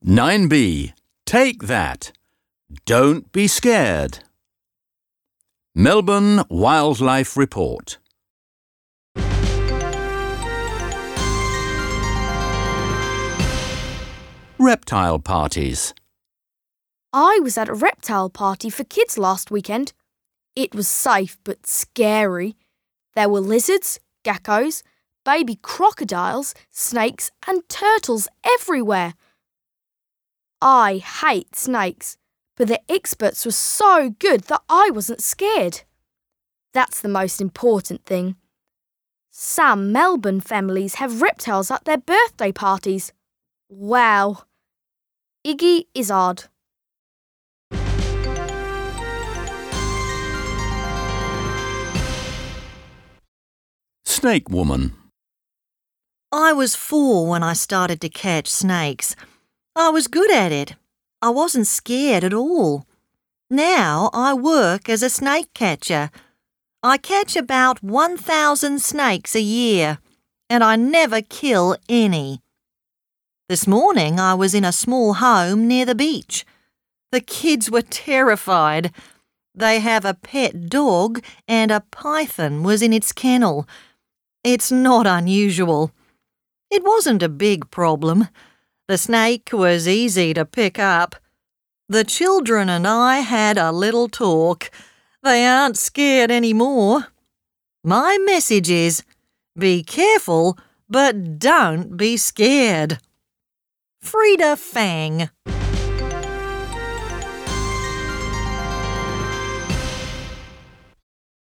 9B. Take that. Don't be scared. Melbourne Wildlife Report. Reptile parties. I was at a reptile party for kids last weekend. It was safe but scary. There were lizards, geckos, baby crocodiles, snakes and turtles everywhere. I hate snakes, but the experts were so good that I wasn't scared. That's the most important thing. Some Melbourne families have reptiles at their birthday parties. Wow. Iggy Izzard. Snake woman. I was 4 when I started to catch snakes. I was good at it. I wasn't scared at all. Now I work as a snake catcher. I catch about 1,000 snakes a year, and I never kill any. This morning I was in a small home near the beach. The kids were terrified. They have a pet dog and a python was in its kennel. It's not unusual. It wasn't a big problem. The snake was easy to pick up. The children and I had a little talk. They aren't scared anymore. My message is, be careful, but don't be scared. Frida Fang.